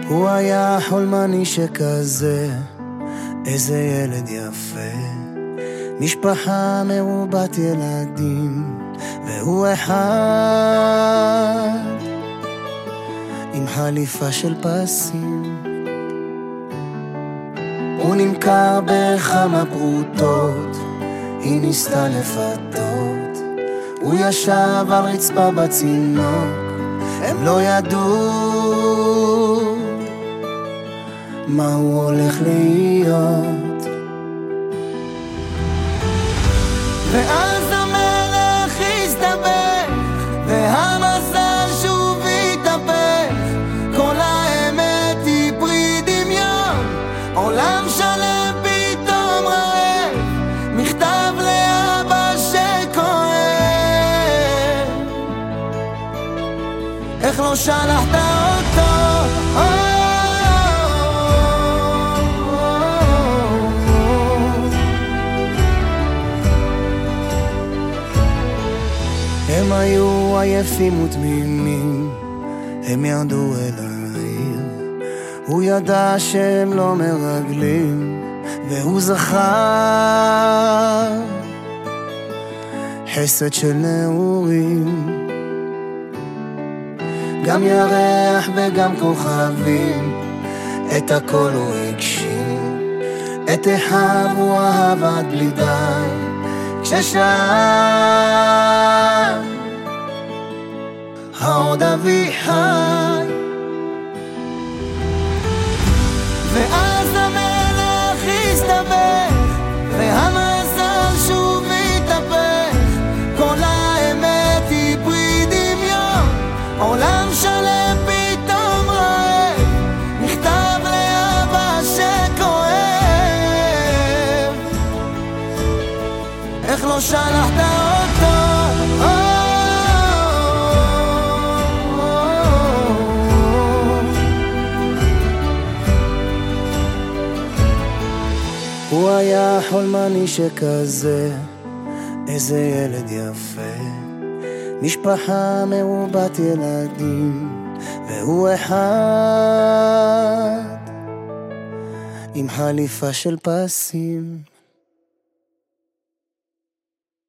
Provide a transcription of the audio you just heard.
הוא היה חולמני שכזה, איזה ילד יפה, משפחה מרובת ילדים, והוא אחד עם חליפה של פסים. הוא נמכר בכמה פרוטות, היא ניסתה לפתות, הוא ישב על רצפה בצינוק, הם לא ידעו מה הוא הולך להיות. ואז המלך הסתבך, והמזל שוב התהפך, כל האמת היא פרי דמיון, עולם שלם פתאום רעב, מכתב לאבא שכואב. איך לא שלחת אותו? הם היו עייפים ותמימים, הם ירדו אל העיר, הוא ידע שהם לא מרגלים, והוא זכר חסד של נעורים. גם ירח וגם כוכבים, את הכל הוא הגשים, את אחיו הוא אהב עד בלי די, כששאל העוד אבי חי. ואז המלך הסתבך, והמזל שוב התהפך, כל האמת היא פרי דמיון, עולם שלם פתאום רעב, מכתב לאבא שכואב. איך לא שלחת אותו? הוא היה חולמני שכזה, איזה ילד יפה, משפחה מרובת ילדים, והוא אחד עם חליפה של פסים.